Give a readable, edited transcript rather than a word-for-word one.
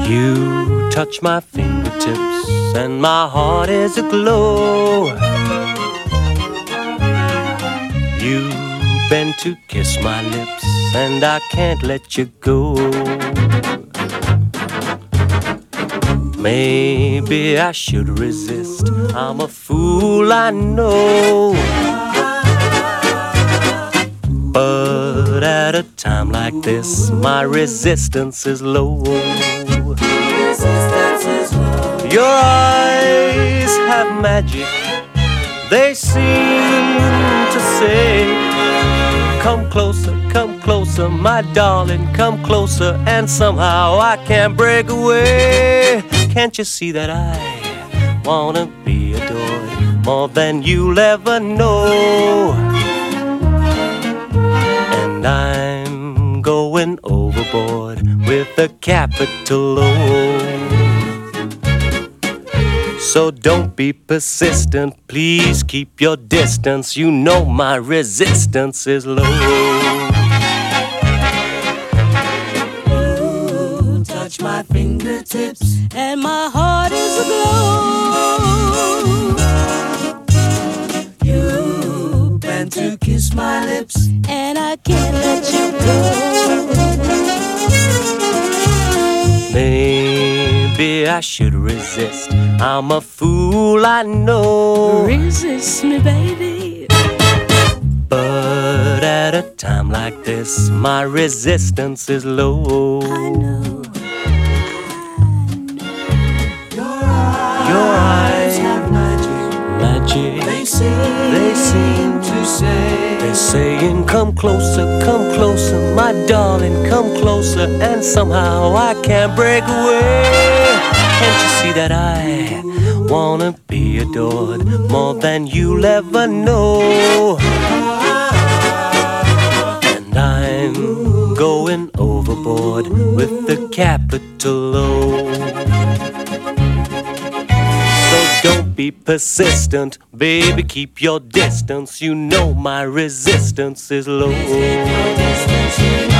You touch my fingertips and my heart is aglow. You bend to kiss my lips and I can't let you go. Maybe I should resist, I'm a fool, I know. But at a time like this, my resistance is low. Your eyes have magic, they seem to say, come closer, my darling, come closer. And somehow I can't break away. Can't you see that I wanna be adored more than you'll ever know? And I'm going overboard with a capital O. So don't be persistent, please keep your distance. You know my resistance is low. You touch my fingertips and my heart is aglow. You bend to kiss my lips and I can't let you go. Maybe I should resist, I'm a fool, I know. Resist me, baby. But at a time like this, my resistance is low. I know. Your eyes have magic. They seem to say, they're saying, come closer, my darling, come closer. And somehow I can't break away. Can't you see that I wanna be adored more than you'll ever know? And I'm going overboard with the capital O. So don't be persistent, baby, keep your distance. You know my resistance is low.